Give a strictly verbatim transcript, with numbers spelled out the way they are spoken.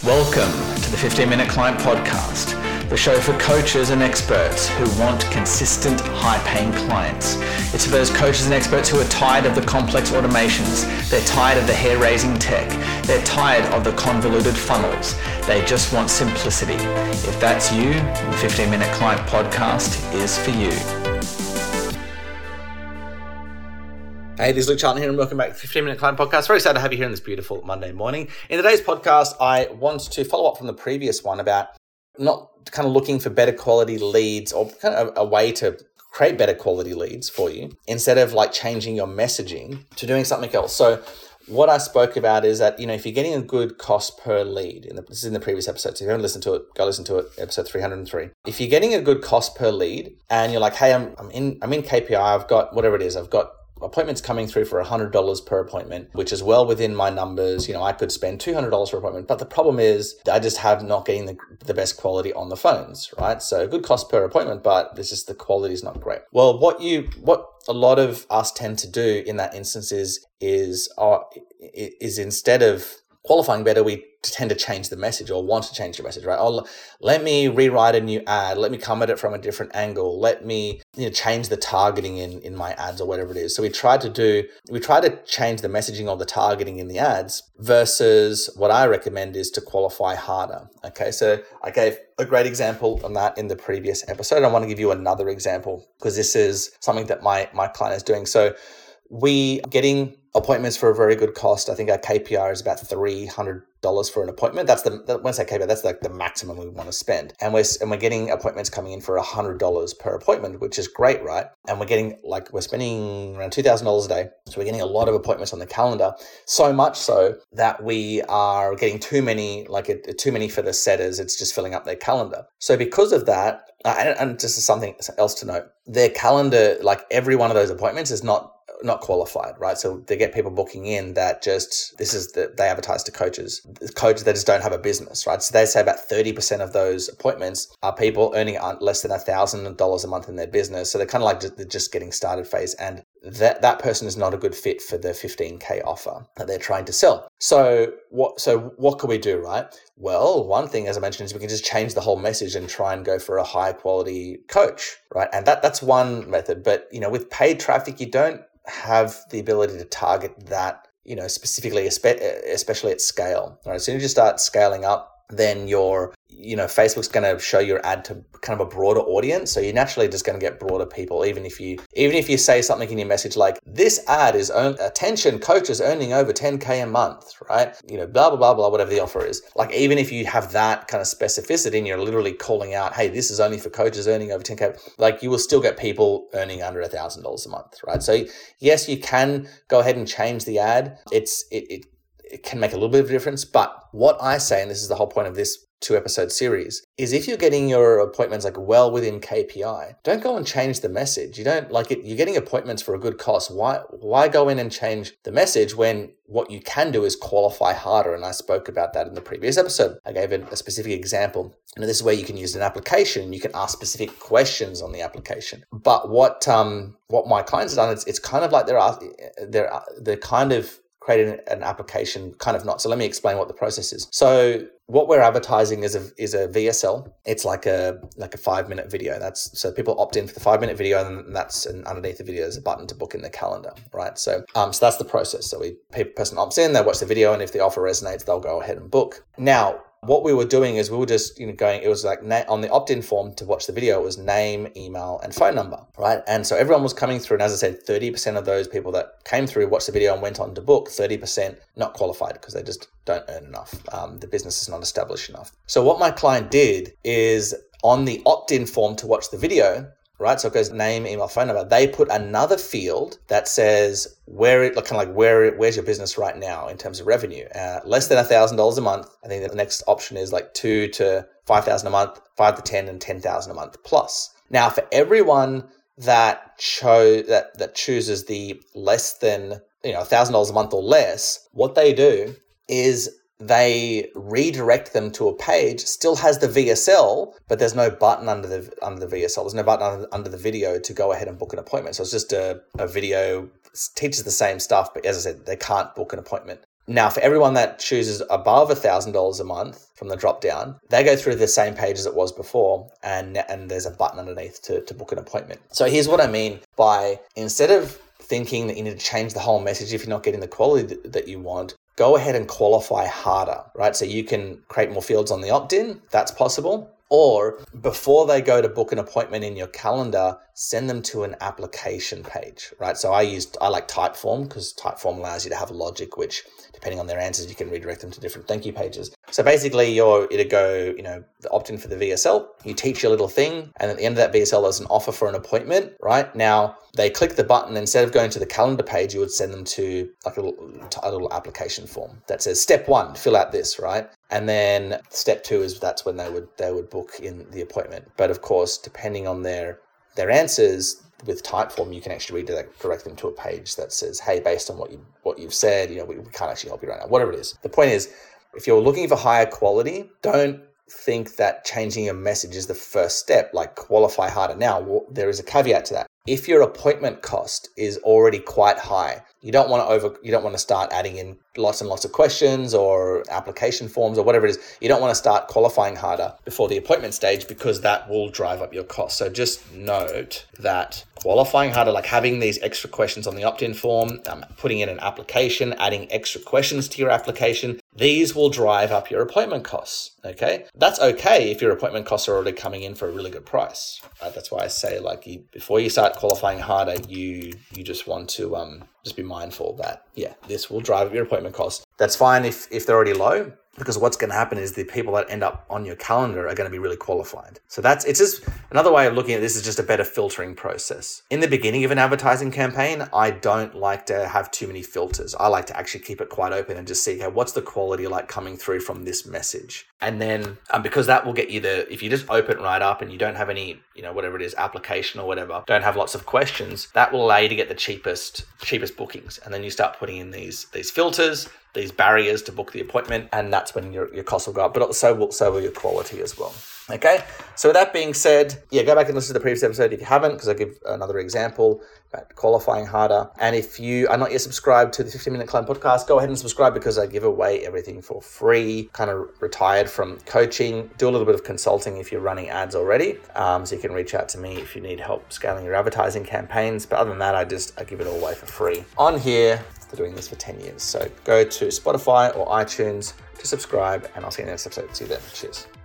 Welcome to the fifteen minute Client Podcast, the show for coaches and experts who want consistent, high-paying clients. It's for those coaches and experts who are tired of the complex automations. They're tired of the hair-raising tech. They're tired of the convoluted funnels. They just want simplicity. If that's you, the fifteen minute Client Podcast is for you. Hey, this is Luke Charlton here and welcome back to the fifteen minute Client Podcast. Very excited to have you here on this beautiful Monday morning. In today's podcast, I want to follow up from the previous one about not kind of looking for better quality leads or kind of a way to create better quality leads for you instead of like changing your messaging to doing something else. So what I spoke about is that, you know, if you're getting a good cost per lead, in the, this is in the previous episode, so if you haven't listened to it, go listen to it, episode three hundred three. If you're getting a good cost per lead and you're like, hey, I'm, I'm in I'm in K P I, I've got whatever it is, I've got appointments coming through for one hundred dollars per appointment, which is well within my numbers. You know, I could spend two hundred dollars per appointment, but the problem is I just have not getting the, the best quality on the phones, right? So good cost per appointment, but it's just the quality is not great. Well, what you, what a lot of us tend to do in that instance is, is, uh, is instead of qualifying better, we tend to change the message or want to change the message, right? Oh, let me rewrite a new ad. Let me come at it from a different angle. Let me, you know, change the targeting in, in my ads or whatever it is. So we try to do, we try to change the messaging or the targeting in the ads versus what I recommend is to qualify harder. Okay. So I gave a great example on that in the previous episode. I want to give you another example because this is something that my, my client is doing. So we getting appointments for a very good cost. I think our K P I is about three hundred dollars for an appointment. That's the, when I say K P I, that's like the maximum we want to spend. And we're, and we're getting appointments coming in for one hundred dollars per appointment, which is great, right? And we're getting like, we're spending around two thousand dollars a day. So we're getting a lot of appointments on the calendar, so much so that we are getting too many, like a, too many for the setters. It's just filling up their calendar. So because of that, uh, and, and just something else to note, their calendar, like every one of those appointments is not not qualified, right? So they get people booking in that just, this is the, they advertise to coaches, coaches that just don't have a business, right? So they say about thirty percent of those appointments are people earning less than one thousand dollars a month in their business. So they're kind of like just, they're just getting started phase. And that, that person is not a good fit for the fifteen K offer that they're trying to sell. So what, so what can we do, right? Well, one thing, as I mentioned, is we can just change the whole message and try and go for a high quality coach, right? And that, that's one method. But, you know, with paid traffic, you don't have the ability to target that, you know, specifically, especially at scale. All right. As soon as you start scaling up, then your, you know, Facebook's going to show your ad to kind of a broader audience. So you're naturally just going to get broader people, even if you, even if you say something in your message like, this ad is earn, attention coaches earning over ten K a month, right? You know, blah, blah, blah, blah, whatever the offer is. Like, even if you have that kind of specificity and you're literally calling out, hey, this is only for coaches earning over ten K, like you will still get people earning under a thousand dollars a month, right? So yes, you can go ahead and change the ad. It's, it, it, It can make a little bit of a difference. But what I say, and this is the whole point of this two episode series, is if you're getting your appointments like well within K P I, don't go and change the message. You don't like it. You're getting appointments for a good cost. Why, why go in and change the message when what you can do is qualify harder? And I spoke about that in the previous episode. I gave a, a specific example. And this is where you can use an application. You can ask specific questions on the application. But what, um, what my clients have done, it's, it's kind of like they're, they're, they're kind of created an application, kind of not. So let me explain what the process is. So what we're advertising is a is a V S L. It's like a like a five minute video. That's so people opt in for the five minute video, and that's and underneath the video is a button to book in the calendar, right? So um so that's the process. So we person opts in, they watch the video, and if the offer resonates, they'll go ahead and book. Now, what we were doing is we were just, you know, going, it was like na- on the opt-in form to watch the video, it was name, email, and phone number, right? And so everyone was coming through. And as I said, thirty percent of those people that came through, watched the video and went on to book, thirty percent not qualified because they just don't earn enough. Um, the business is not established enough. So what my client did is on the opt-in form to watch the video, right? So it goes name, email, phone number. They put another field that says where it, kind of like where, where's your business right now in terms of revenue? Uh, less than a thousand dollars a month. I think the next option is like two to five thousand a month, five to ten, and ten thousand a month plus. Now, for everyone that chose that that chooses the less than, you know, a thousand dollars a month or less, what they do is they redirect them to a page, still has the V S L, but there's no button under the under the V S L. There's no button under, under the video to go ahead and book an appointment. So it's just a, a video, teaches the same stuff, but as I said, they can't book an appointment. Now, for everyone that chooses above one thousand dollars a month from the drop down, they go through the same page as it was before, and and there's a button underneath to, to book an appointment. So here's what I mean by, instead of thinking that you need to change the whole message if you're not getting the quality that, that you want, go ahead and qualify harder, right? So you can create more fields on the opt-in, that's possible. Or before they go to book an appointment in your calendar, send them to an application page, right? So I used, I like Typeform because Typeform allows you to have logic, which depending on their answers, you can redirect them to different thank you pages. So basically you're, it'll go, you know, the opt-in for the V S L, you teach your little thing, and at the end of that V S L, there's an offer for an appointment, right? Now they click the button, instead of going to the calendar page, you would send them to like a little, a little application form that says step one, fill out this, right? And then step two is that's when they would they would book in the appointment. But of course, depending on their their answers with Typeform, you can actually redirect direct them to a page that says, hey, based on what you what you've said, you know, we, we can't actually help you right now. Whatever it is. The point is, if you're looking for higher quality, don't think that changing your message is the first step. Like, qualify harder. Now, there is a caveat to that. If your appointment cost is already quite high, you don't want to over you don't want to start adding in lots and lots of questions or application forms or whatever it is. You don't want to start qualifying harder before the appointment stage, because that will drive up your cost. So just note that qualifying harder, like having these extra questions on the opt-in form, um, putting in an application, adding extra questions to your application, these will drive up your appointment costs. Okay, that's okay if your appointment costs are already coming in for a really good price. Right? That's why I say, like, you, before you start qualifying harder, you you just want to um just be mindful that, yeah, this will drive up your appointment costs. That's fine if if they're already low, because what's going to happen is the people that end up on your calendar are going to be really qualified. So that's, it's just another way of looking at this is just a better filtering process. In the beginning of an advertising campaign, I don't like to have too many filters. I like to actually keep it quite open and just see, okay, what's the quality like coming through from this message? And then um, because that will get you the, if you just open it right up and you don't have any, you know, whatever it is, application or whatever, don't have lots of questions, that will allow you to get the cheapest, cheapest bookings. And then you start putting in these, these filters, these barriers to book the appointment, and that's when your, your costs will go up, but so will, so will your quality as well. Okay, so with that being said, yeah, go back and listen to the previous episode if you haven't, because I give another example about qualifying harder. And if you are not yet subscribed to the fifteen minute Climb podcast, go ahead and subscribe, because I give away everything for free. Kind of retired from coaching, do a little bit of consulting if you're running ads already. Um, so you can reach out to me if you need help scaling your advertising campaigns. But other than that, I just I give it all away for free on here. Doing this for ten years. So go to Spotify or iTunes to subscribe, and I'll see you in the next episode. See you then. Cheers.